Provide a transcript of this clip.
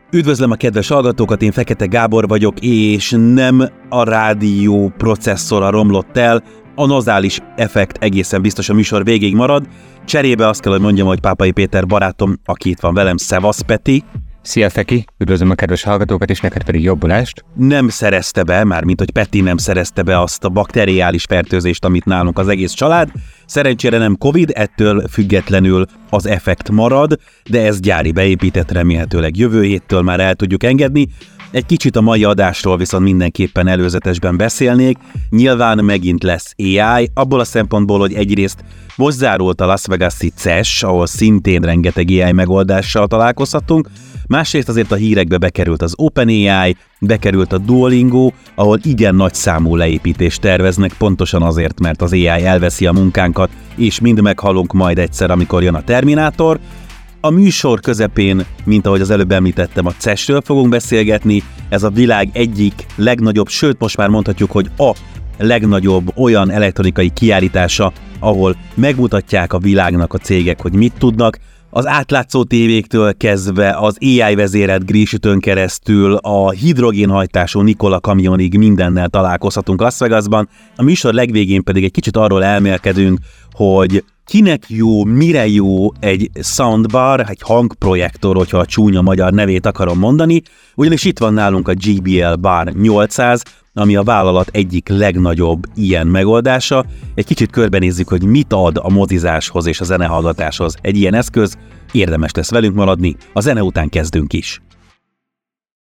Üdvözlöm a kedves hallgatókat, én Fekete Gábor vagyok, és nem a rádió processzora romlott el, a nazális effekt egészen biztos a műsor végéig marad. Cserébe azt kell, hogy mondjam, hogy Pápai Péter barátom, aki itt van velem, szevasz Peti. Szia Feki, üdvözlöm a kedves hallgatókat, és neked pedig jobbulást. Nem szerezte be, mármint hogy Peti nem szerezte be azt a bakteriális fertőzést, amit nálunk az egész család. Szerencsére nem Covid, ettől függetlenül az effekt marad, de ez gyári beépített, remélhetőleg jövő héttől már el tudjuk engedni. Egy kicsit a mai adásról viszont mindenképpen előzetesben beszélnék. Nyilván megint lesz AI, abból a szempontból, hogy egyrészt most zárult a Las Vegas-i CES, ahol szintén rengeteg AI megoldással találkozhatunk. Másrészt azért a hírekbe bekerült az OpenAI, bekerült a Duolingo, ahol igen nagy számú leépítést terveznek, pontosan azért, mert az AI elveszi a munkánkat, és mind meghalunk majd egyszer, amikor jön a Terminátor. A műsor közepén, mint ahogy az előbb említettem, a CES-ről fogunk beszélgetni. Ez a világ egyik legnagyobb, sőt most már mondhatjuk, hogy a legnagyobb olyan elektronikai kiállítása, ahol megmutatják a világnak a cégek, hogy mit tudnak. Az átlátszó tévéktől kezdve az AI vezérelt Grísütön keresztül a hidrogénhajtású Nikola kamionig mindennel találkozhatunk Las Vegasban. A műsor legvégén pedig egy kicsit arról elmélkedünk, hogy kinek jó, mire jó egy soundbar, egy hangprojektor, hogyha a csúnya magyar nevét akarom mondani, ugyanis itt van nálunk a JBL Bar 800, ami a vállalat egyik legnagyobb ilyen megoldása. Egy kicsit körbenézzük, hogy mit ad a mozizáshoz és a zenehallgatáshoz egy ilyen eszköz. Érdemes lesz velünk maradni, a zene után kezdünk is.